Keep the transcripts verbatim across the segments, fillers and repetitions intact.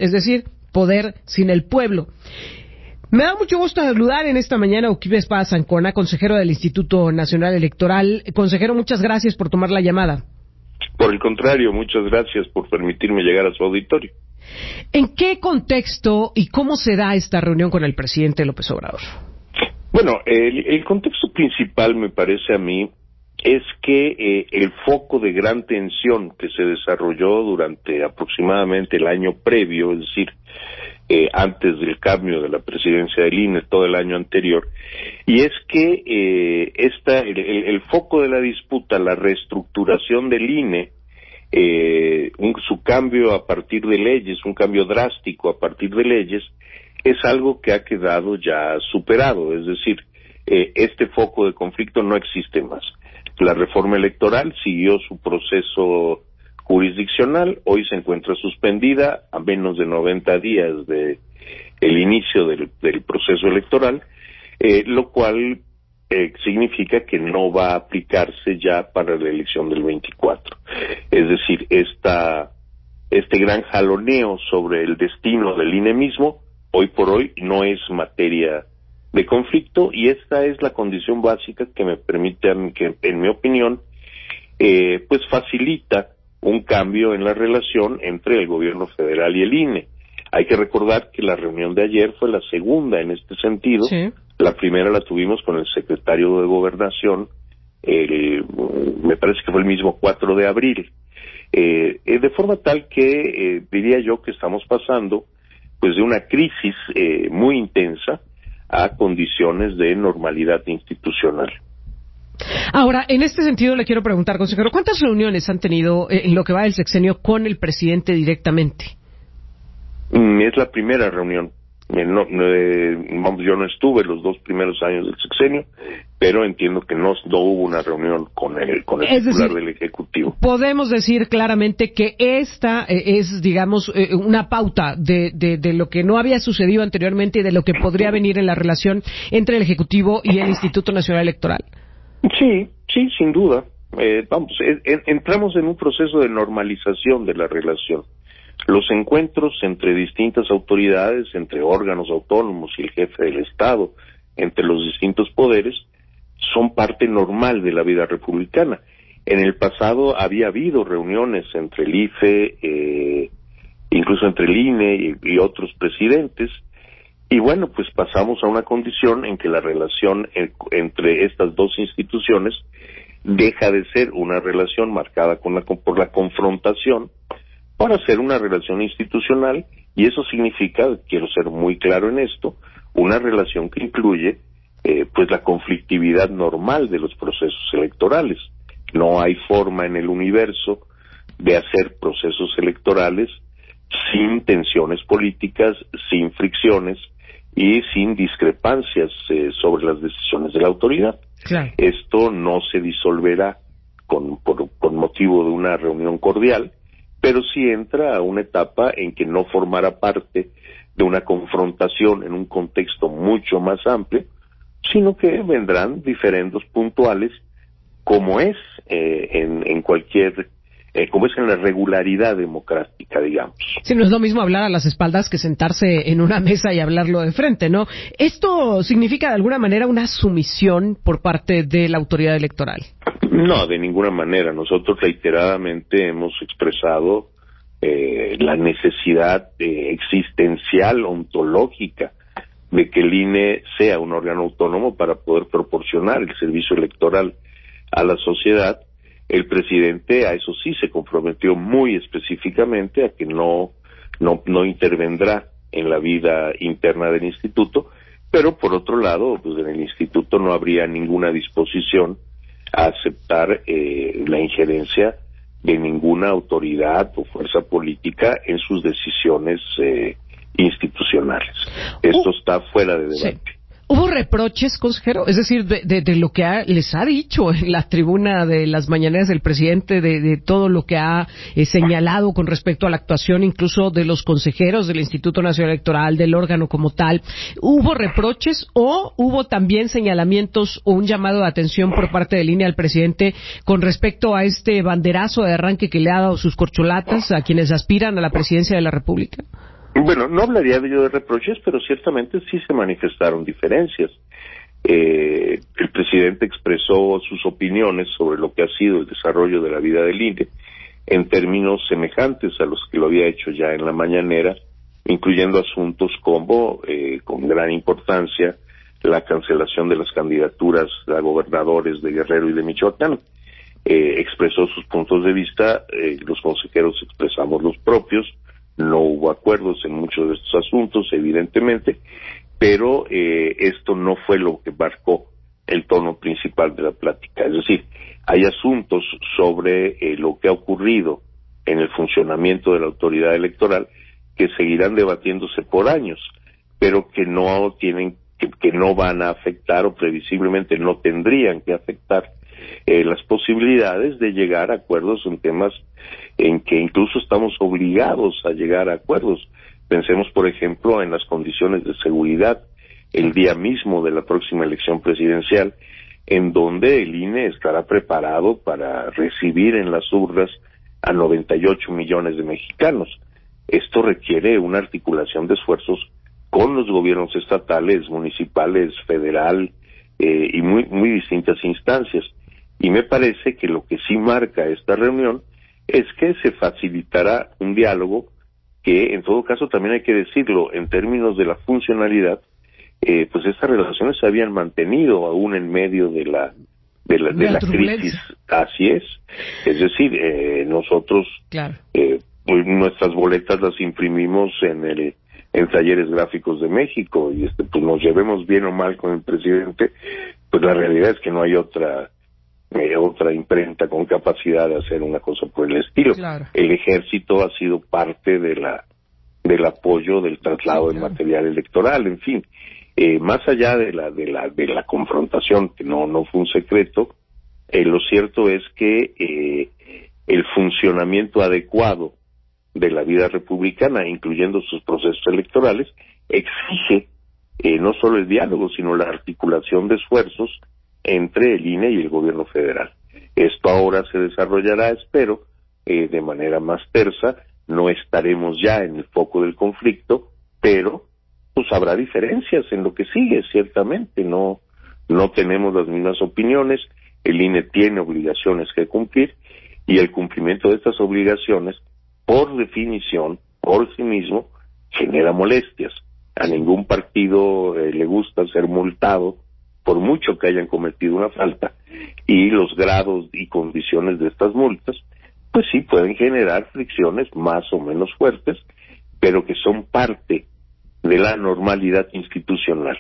es decir, poder sin el pueblo. Me da mucho gusto saludar en esta mañana a Oquío Espada Sancona, consejero del Instituto Nacional Electoral. Consejero, muchas gracias por tomar la llamada. Por el contrario, muchas gracias por permitirme llegar a su auditorio. ¿En qué contexto y cómo se da esta reunión con el presidente López Obrador? Bueno, el, el contexto principal, me parece a mí, es que eh, el foco de gran tensión que se desarrolló durante aproximadamente el año previo, es decir, eh, antes del cambio de la presidencia del I N E, todo el año anterior, y es que eh, esta, el, el, el foco de la disputa, la reestructuración del I N E, eh, un, su cambio a partir de leyes, un cambio drástico a partir de leyes, es algo que ha quedado ya superado, es decir, eh, este foco de conflicto no existe más. La reforma electoral siguió su proceso jurisdiccional, hoy se encuentra suspendida a menos de noventa días de el inicio del, del proceso electoral, eh, lo cual eh, significa que no va a aplicarse ya para la elección del veinticuatro. Es decir, esta, este gran jaloneo sobre el destino del I N E mismo, hoy por hoy no es materia de conflicto, y esta es la condición básica que me permite, que en mi opinión, eh, pues facilita un cambio en la relación entre el gobierno federal y el I N E. Hay que recordar que la reunión de ayer fue la segunda en este sentido. Sí. La primera la tuvimos con el secretario de Gobernación, el, me parece que fue el mismo cuatro de abril, eh, eh, de forma tal que eh, diría yo que estamos pasando pues de una crisis eh, muy intensa a condiciones de normalidad institucional. Ahora, en este sentido le quiero preguntar, consejero, ¿cuántas reuniones han tenido en lo que va del sexenio con el presidente directamente? Es la primera reunión. No, no, eh, vamos, yo no estuve los dos primeros años del sexenio, pero entiendo que no, no hubo una reunión con el, con el es titular decir, del Ejecutivo. Podemos decir claramente que esta eh, es, digamos, eh, una pauta de, de, de lo que no había sucedido anteriormente y de lo que podría venir en la relación entre el Ejecutivo y el Instituto Nacional Electoral. Sí, sí, sin duda. Eh, vamos, eh, entramos en un proceso de normalización de la relación. Los encuentros entre distintas autoridades, entre órganos autónomos y el jefe del Estado, entre los distintos poderes, son parte normal de la vida republicana. En el pasado había habido reuniones entre el I F E, eh, incluso entre el I N E y, y otros presidentes, y bueno, pues pasamos a una condición en que la relación en, entre estas dos instituciones deja de ser una relación marcada con la, por la confrontación para ser una relación institucional, y eso significa, quiero ser muy claro en esto, una relación que incluye eh, pues la conflictividad normal de los procesos electorales. No hay forma en el universo de hacer procesos electorales sin tensiones políticas, sin fricciones y sin discrepancias eh, sobre las decisiones de la autoridad. Claro. Esto no se disolverá con, por, con motivo de una reunión cordial, pero sí entra a una etapa en que no formará parte de una confrontación en un contexto mucho más amplio, sino que vendrán diferendos puntuales, como es eh, en, en cualquier, eh, como es en la regularidad democrática, digamos. Sí, no es lo mismo hablar a las espaldas que sentarse en una mesa y hablarlo de frente, ¿no? ¿Esto significa de alguna manera una sumisión por parte de la autoridad electoral? No, de ninguna manera. Nosotros reiteradamente hemos expresado eh, la necesidad eh, existencial, ontológica, de que el I N E sea un órgano autónomo para poder proporcionar el servicio electoral a la sociedad. El presidente a eso sí se comprometió muy específicamente a que no, no, no intervendrá en la vida interna del instituto, pero por otro lado, pues en el instituto no habría ninguna disposición a aceptar eh, la injerencia de ninguna autoridad o fuerza política en sus decisiones eh, institucionales. Esto uh, está fuera de debate. Sí. ¿Hubo reproches, consejero? Es decir, de, de, de lo que ha, les ha dicho en la tribuna de las mañaneras el presidente, de, de todo lo que ha eh, señalado con respecto a la actuación incluso de los consejeros del Instituto Nacional Electoral, del órgano como tal. ¿Hubo reproches o hubo también señalamientos o un llamado de atención por parte del I N E al presidente con respecto a este banderazo de arranque que le ha dado sus corcholatas a quienes aspiran a la presidencia de la República? Bueno, no hablaría yo de reproches, pero ciertamente sí se manifestaron diferencias. Eh, el presidente expresó sus opiniones sobre lo que ha sido el desarrollo de la vida del I N E en términos semejantes a los que lo había hecho ya en la mañanera, incluyendo asuntos como, eh, con gran importancia, la cancelación de las candidaturas a gobernadores de Guerrero y de Michoacán. Eh, expresó sus puntos de vista, eh, los consejeros expresamos los propios, no hubo acuerdos en muchos de estos asuntos, evidentemente, pero eh, esto no fue lo que marcó el tono principal de la plática. Es decir, hay asuntos sobre eh, lo que ha ocurrido en el funcionamiento de la autoridad electoral que seguirán debatiéndose por años, pero que no tienen, que, que no van a afectar o previsiblemente no tendrían que afectar eh, las posibilidades de llegar a acuerdos en temas en que incluso estamos obligados a llegar a acuerdos. Pensemos, por ejemplo, en las condiciones de seguridad el día mismo de la próxima elección presidencial, en donde el I N E estará preparado para recibir en las urnas a noventa y ocho millones de mexicanos. Esto requiere una articulación de esfuerzos con los gobiernos estatales, municipales, federal eh, y muy, muy distintas instancias. Y me parece que lo que sí marca esta reunión es que se facilitará un diálogo que, en todo caso, también hay que decirlo, en términos de la funcionalidad, eh, pues estas relaciones se habían mantenido aún en medio de la de la, de la crisis. Así es. Es decir, eh, nosotros claro. eh, pues nuestras boletas las imprimimos en el en Talleres Gráficos de México y este pues nos llevemos bien o mal con el presidente, pues la realidad es que no hay otra eh, otra imprenta con capacidad de hacer una cosa por el estilo. Claro. El ejército ha sido parte de la del apoyo del traslado sí, claro. de material electoral, en fin. Eh, más allá de la de la de la confrontación, que no no fue un secreto, eh, lo cierto es que eh, el funcionamiento adecuado de la vida republicana, incluyendo sus procesos electorales, exige eh, no solo el diálogo, sino la articulación de esfuerzos entre el I N E y el gobierno federal. Esto ahora se desarrollará, espero, eh, de manera más tersa. No estaremos ya en el foco del conflicto, pero pues habrá diferencias en lo que sigue, ciertamente. No, no tenemos las mismas opiniones, el I N E tiene obligaciones que cumplir, y el cumplimiento de estas obligaciones, por definición, por sí mismo, genera molestias. A ningún partido eh, le gusta ser multado, por mucho que hayan cometido una falta, y los grados y condiciones de estas multas, pues sí pueden generar fricciones más o menos fuertes, pero que son parte de la normalidad institucional.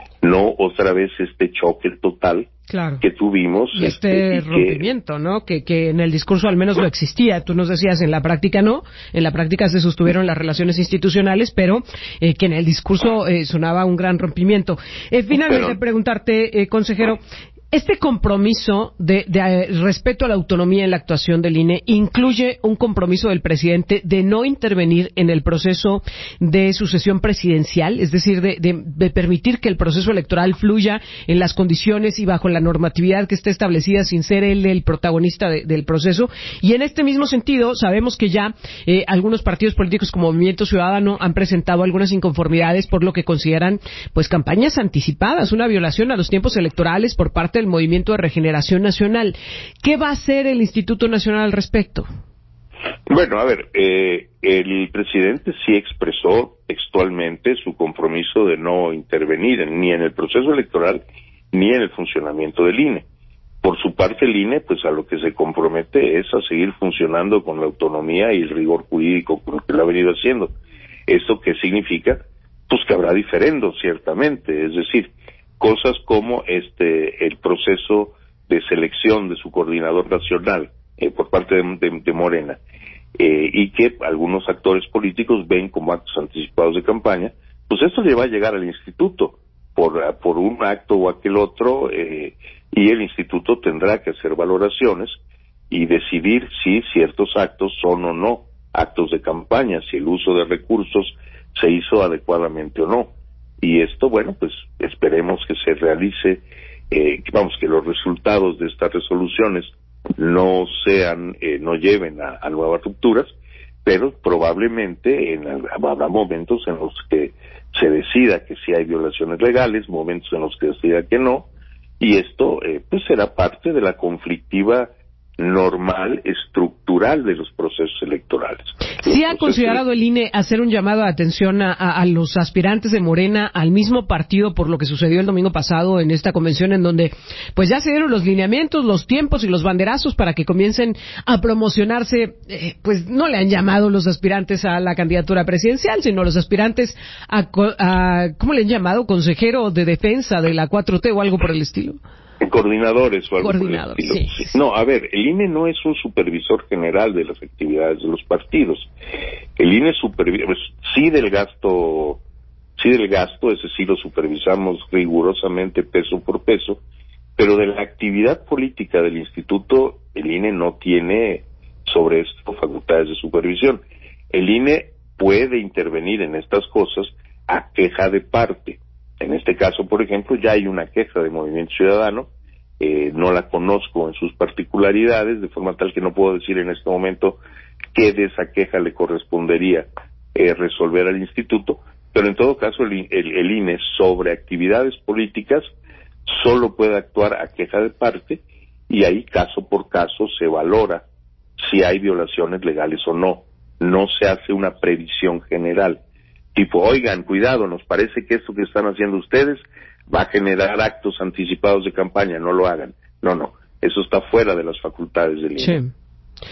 No otra vez este choque total claro. que tuvimos. Y este, este y rompimiento, que... ¿no? Que, que en el discurso al menos lo existía. Tú nos decías, en la práctica no. En la práctica se sostuvieron las relaciones institucionales, pero eh, que en el discurso eh, sonaba un gran rompimiento. Eh, finalmente, pero... preguntarte, eh, consejero, este compromiso de, de uh, respeto a la autonomía en la actuación del I N E incluye un compromiso del presidente de no intervenir en el proceso de sucesión presidencial, es decir, de, de, de permitir que el proceso electoral fluya en las condiciones y bajo la normatividad que esté establecida sin ser él el protagonista de, del proceso. Y en este mismo sentido, sabemos que ya eh, algunos partidos políticos como Movimiento Ciudadano han presentado algunas inconformidades por lo que consideran pues campañas anticipadas, una violación a los tiempos electorales por parte del Movimiento de Regeneración Nacional. ¿Qué va a hacer el Instituto Nacional al respecto? Bueno, a ver, eh, el presidente sí expresó textualmente su compromiso de no intervenir ni en el proceso electoral ni en el funcionamiento del I N E. Por su parte, el I N E, pues a lo que se compromete es a seguir funcionando con la autonomía y el rigor jurídico con lo que lo ha venido haciendo. ¿Esto qué significa? Pues que habrá diferendos, ciertamente, es decir, cosas como este el proceso de selección de su coordinador nacional eh, por parte de, de, de Morena eh, y que algunos actores políticos ven como actos anticipados de campaña, pues esto le va a llegar al instituto por por un acto o aquel otro eh, y el instituto tendrá que hacer valoraciones y decidir si ciertos actos son o no actos de campaña, si el uso de recursos se hizo adecuadamente o no. Y esto, bueno, pues esperemos que se realice, eh, vamos, que los resultados de estas resoluciones no sean, eh, no lleven a, a nuevas rupturas, pero probablemente en, habrá momentos en los que se decida que sí hay violaciones legales, momentos en los que decida que no, y esto eh, pues será parte de la conflictiva normal, estructural de los procesos electorales. ¿Sí ha considerado el I N E hacer un llamado de atención a, a, a los aspirantes de Morena al mismo partido por lo que sucedió el domingo pasado en esta convención, en donde pues ya se dieron los lineamientos, los tiempos y los banderazos para que comiencen a promocionarse? Eh, pues no le han llamado los aspirantes a la candidatura presidencial, sino los aspirantes a, a ¿cómo le han llamado? Consejero de defensa de la cuatro T o algo por el estilo. Coordinadores o algo Coordinadores, por el estilo. sí. No, a ver, el I N E no es un supervisor general de las actividades de los partidos. El I N E supervisa, pues, sí del gasto, sí del gasto, ese sí lo supervisamos rigurosamente peso por peso, pero de la actividad política del instituto, el I N E no tiene sobre esto facultades de supervisión. El I N E puede intervenir en estas cosas a queja de parte. En este caso, por ejemplo, ya hay una queja de Movimiento Ciudadano, eh, no la conozco en sus particularidades, de forma tal que no puedo decir en este momento qué de esa queja le correspondería eh, resolver al instituto, pero en todo caso el, el, el I N E sobre actividades políticas solo puede actuar a queja de parte, y ahí caso por caso se valora si hay violaciones legales o no. No se hace una previsión general. Tipo, oigan, cuidado, nos parece que esto que están haciendo ustedes va a generar actos anticipados de campaña, no lo hagan. No, no, eso está fuera de las facultades del I N E. Sí.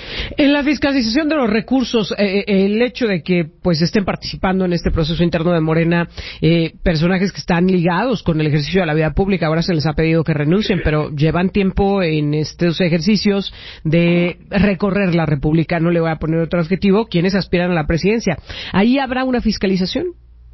En la fiscalización de los recursos, eh, el hecho de que pues estén participando en este proceso interno de Morena eh, personajes que están ligados con el ejercicio de la vida pública, ahora se les ha pedido que renuncien, pero llevan tiempo en estos ejercicios de recorrer la República, no le voy a poner otro adjetivo, quienes aspiran a la presidencia. ¿Ahí habrá una fiscalización?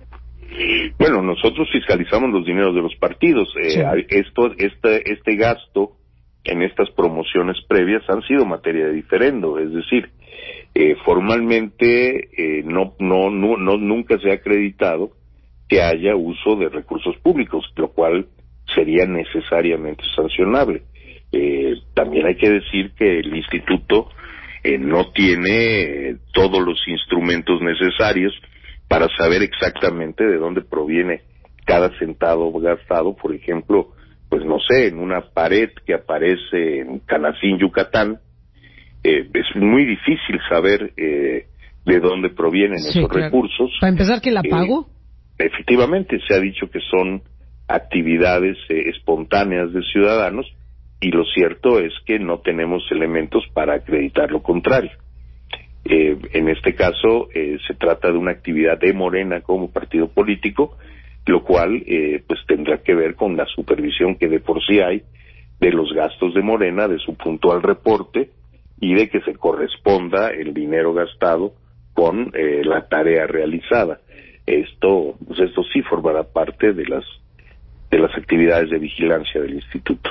Bueno, nosotros fiscalizamos los dineros de los partidos. Eh, sí. Esto, este, este gasto en estas promociones previas han sido materia de diferendo, es decir, eh, formalmente eh, no, no, no, no, nunca se ha acreditado que haya uso de recursos públicos, lo cual sería necesariamente sancionable. Eh, también hay que decir que el instituto eh, no tiene todos los instrumentos necesarios para saber exactamente de dónde proviene cada centavo gastado. Por ejemplo, pues no sé, en una pared que aparece en Canacín, Yucatán, eh, es muy difícil saber eh, de dónde provienen sí, esos claro. recursos. Para empezar, ¿quién la pagó? Eh, efectivamente, se ha dicho que son actividades eh, espontáneas de ciudadanos, y lo cierto es que no tenemos elementos para acreditar lo contrario. Eh, en este caso, eh, se trata de una actividad de Morena como partido político, lo cual eh, pues tendrá que ver con la supervisión que de por sí hay de los gastos de Morena, de su puntual reporte, y de que se corresponda el dinero gastado con eh, la tarea realizada. Esto, pues esto sí formará parte de las de las actividades de vigilancia del instituto.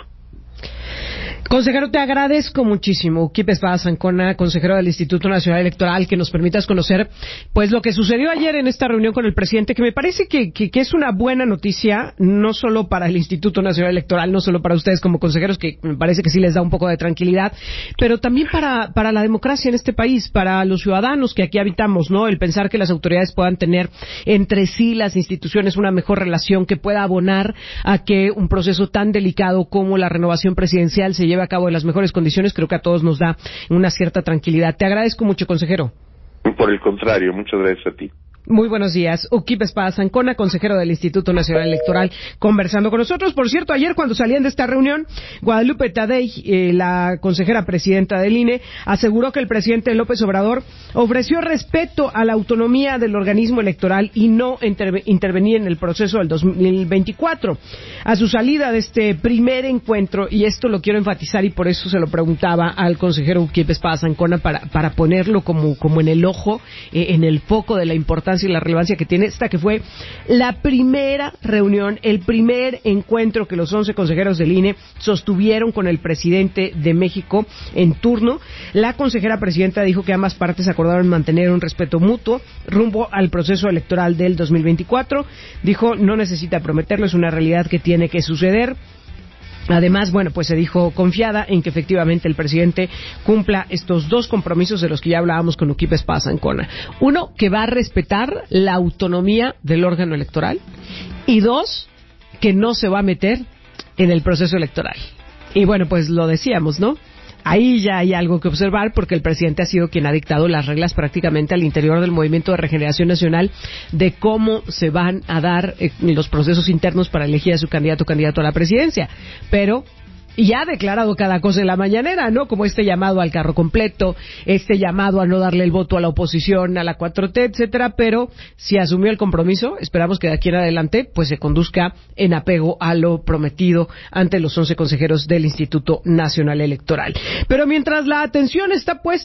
Consejero, te agradezco muchísimo. Uquipe Espada Zancona, consejero del Instituto Nacional Electoral, que nos permitas conocer pues lo que sucedió ayer en esta reunión con el presidente, que me parece que, que, que es una buena noticia, no solo para el Instituto Nacional Electoral, no solo para ustedes como consejeros, que me parece que sí les da un poco de tranquilidad, pero también para, para la democracia en este país, para los ciudadanos que aquí habitamos, ¿no? El pensar que las autoridades puedan tener entre sí, las instituciones, una mejor relación que pueda abonar a que un proceso tan delicado como la renovación presidencial se lleve a cabo en las mejores condiciones, creo que a todos nos da una cierta tranquilidad. Te agradezco mucho, consejero. Por el contrario, muchas gracias a ti. Muy buenos días. Uquipe Espada Zancona, consejero del Instituto Nacional Electoral, conversando con nosotros. Por cierto, ayer cuando salían de esta reunión, Guadalupe Tadei, eh, la consejera presidenta del I N E, aseguró que el presidente López Obrador ofreció respeto a la autonomía del organismo electoral y no interve- intervenir en el proceso del dos mil veinticuatro. A su salida de este primer encuentro, y esto lo quiero enfatizar y por eso se lo preguntaba al consejero Uquipe Espada Zancona para, para ponerlo como, como en el ojo, eh, en el foco de la importancia y la relevancia que tiene esta, que fue la primera reunión, el primer encuentro que los once consejeros del I N E sostuvieron con el presidente de México en turno. La consejera presidenta dijo que ambas partes acordaron mantener un respeto mutuo rumbo al proceso electoral del dos mil veinticuatro. Dijo, no necesita prometerlo, es una realidad que tiene que suceder. Además, bueno, pues se dijo confiada en que efectivamente el presidente cumpla estos dos compromisos de los que ya hablábamos con Uquipe Espada Ancona. Uno, que va a respetar la autonomía del órgano electoral. Y dos, que no se va a meter en el proceso electoral. Y bueno, pues lo decíamos, ¿no? Ahí ya hay algo que observar porque el presidente ha sido quien ha dictado las reglas prácticamente al interior del Movimiento de Regeneración Nacional de cómo se van a dar eh, los procesos internos para elegir a su candidato o candidato a la presidencia. Pero ya ha declarado cada cosa en la mañanera, ¿no? Como este llamado al carro completo, este llamado a no darle el voto a la oposición, a la cuatro T, etcétera, pero si asumió el compromiso, esperamos que de aquí en adelante pues se conduzca en apego a lo prometido ante los once consejeros del Instituto Nacional Electoral. Pero mientras la atención está puesta